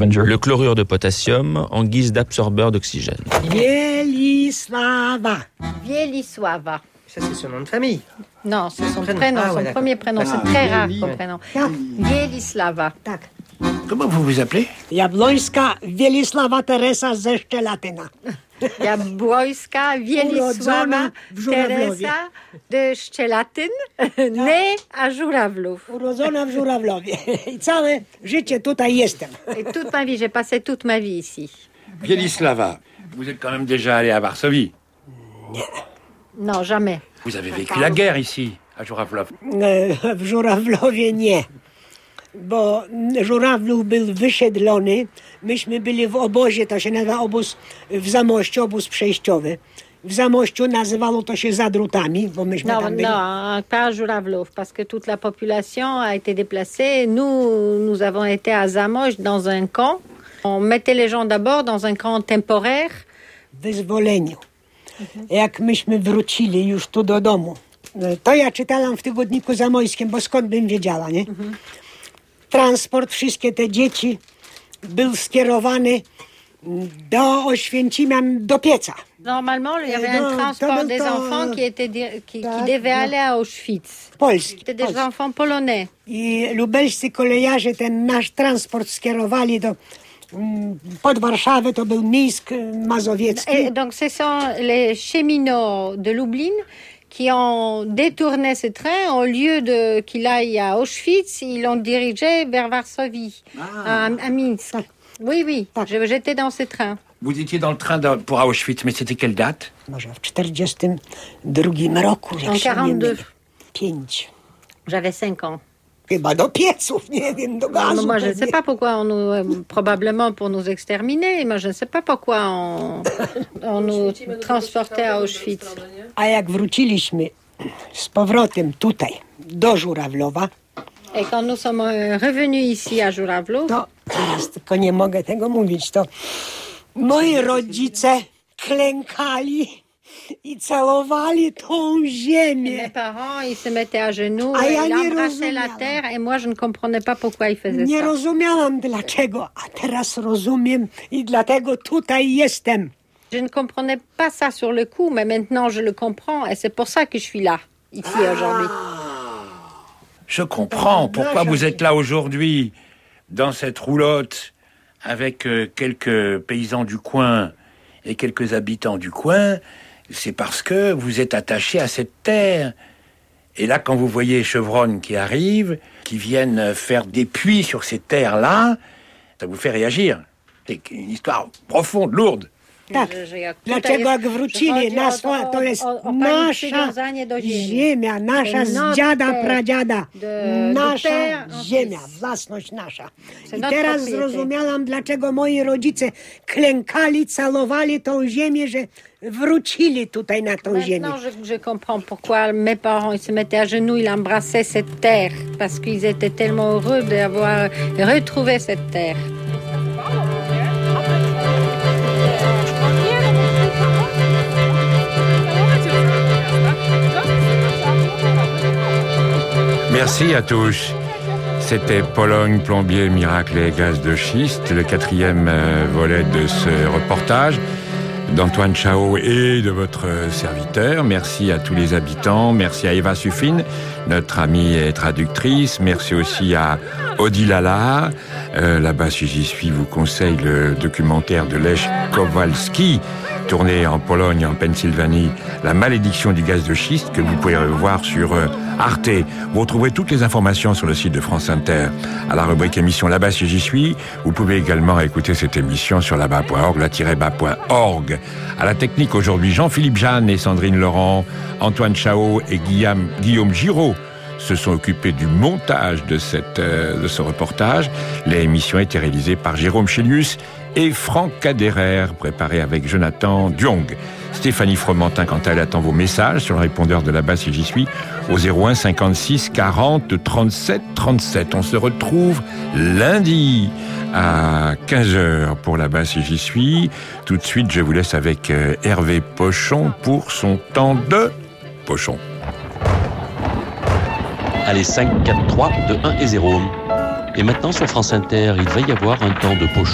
scavenger. Le chlorure de potassium en guise d'absorbeur d'oxygène. Wielisława. Wielisława. Ça, c'est son nom de famille. Non, c'est son prénom, son premier prénom. C'est très rare comme prénom. Wielisława. Tak. Comment vous vous appelez? Jabłońska Wielisława Teresa ze Szczelatyna. Jabłońska Wielisława w Żurawlowie. Teresa de Szczelatyn, née à Żurawlów. Urodzona w Żurawlowie. I całe życie tutaj jestem. Et toute ma vie, j'ai passé toute ma vie ici. Wielisława, vous êtes quand même déjà allé à Varsovie. Non, jamais. Vous avez vécu la guerre ici, à Żurawlów. W Żurawlowie nie. Bo Żurawlów był wysiedlony. Myśmy byli w obozie, to się nazywa obóz w Zamościu, obóz przejściowy. W Zamościu nazywało to się Zadrutami, bo myśmy Non, tam byli. non, pas à Żurawlów, parce que toute la population a été déplacée. Nous avons été à Zamość, dans un camp. On mettait les gens d'abord dans un camp temporaire. W wyzwoleniu. Jak myśmy wrócili już tu do domu, to ja czytałam w tygodniku zamojskim, bo skąd bym wiedziała, nie? Transport, wszystkie te dzieci był skierowany do Oświęcimia, do pieca. Normalement, il y avait un transport des enfants qui devaient aller à Auschwitz. Polski. C'était des enfants polonais. I lubelscy kolejarze ten nasz transport skierowali do pod Warszawę, to był Mińsk Mazowiecki. Et donc, ce sont les cheminots de Lublin qui ont détourné ce train. Au lieu qu'il aille à Auschwitz, ils l'ont dirigé vers Varsovie, à Minsk. Oui, j'étais dans ce train. Vous étiez dans le train pour Auschwitz, mais c'était quelle date? Może w 42 roku, jak En się nie 42. mylę. 5. J'avais 5 ans. Chyba do pieców, nie wiem, do gazu. Moi, je ne pewnie. sais pas pourquoi probablement pour nous exterminer, mais je ne sais pas pourquoi on nous transportait à Auschwitz. A jak wróciliśmy z powrotem tutaj, do Żurawlowa, Et quand nous sommes revenus ici à Żurawlów, to teraz tylko nie mogę tego mówić, to moi rodzice klękali i całowali tą ziemię. mes parents, ils se mettaient à genoux, Ah, et ja ils nie embrassaient la rozumiałam. terre, et moi, je ne comprenais pas pourquoi ils faisaient Nie ça. rozumiałam dlaczego, a teraz rozumiem i dlatego tutaj jestem. Je ne comprenais pas ça sur le coup, mais maintenant, je le comprends, et c'est pour ça que je suis là, ici, aujourd'hui. Je comprends pourquoi vous êtes là aujourd'hui, dans cette roulotte, avec quelques paysans du coin et quelques habitants du coin. C'est parce que vous êtes attaché à cette terre. Et là, quand vous voyez les chevrons qui arrivent, qui viennent faire des puits sur ces terres-là, ça vous fait réagir. C'est une histoire profonde, lourde. Tak. Dlaczego jak wrócili nas, to jest nasza ziemia, nasza z dziada, pradziada, nasza ziemia, własność nasza. I teraz zrozumiałam, dlaczego moi rodzice klękali, calowali tą ziemię, że wrócili tutaj na tą ziemię. Maintenant, je comprends pourquoi mes parents ils se mettaient à genoux, ils embrassaient cette terre, parce qu'ils étaient tellement heureux d'avoir retrouvé cette terre. Merci à tous. C'était Pologne, plombier, miracle et gaz de schiste, le 4e volet de ce reportage d'Antoine Chao et de votre serviteur. Merci à tous les habitants. Merci à Eva Suffin, notre amie et traductrice. Merci aussi à Odile Allard. Là-bas, si j'y suis, vous conseille le documentaire de Lech Kowalski, tourné en Pologne, en Pennsylvanie, La malédiction du gaz de schiste, que vous pouvez revoir sur Arte. Vous retrouverez toutes les informations sur le site de France Inter, à la rubrique émission Là-bas si j'y suis. Vous pouvez également écouter cette émission sur là-bas.org, la-bas.org. À la technique aujourd'hui, Jean-Philippe Jeanne et Sandrine Laurent, Antoine Chao et Guillaume Giraud se sont occupés du montage de ce reportage. L'émission a été réalisée par Jérôme Chélius et Franck Caderer, préparé avec Jonathan Diong. Stéphanie Fromentin, quant à elle, attend vos messages sur le répondeur de Là-bas si j'y suis, au 01 56 40 37 37. On se retrouve lundi à 15h pour Là-bas si j'y suis. Tout de suite, je vous laisse avec Hervé Pochon pour son temps de Pochon. Allez, 5, 4, 3, 2, 1 et 0. Et maintenant, sur France Inter, il va y avoir un temps de Pochon.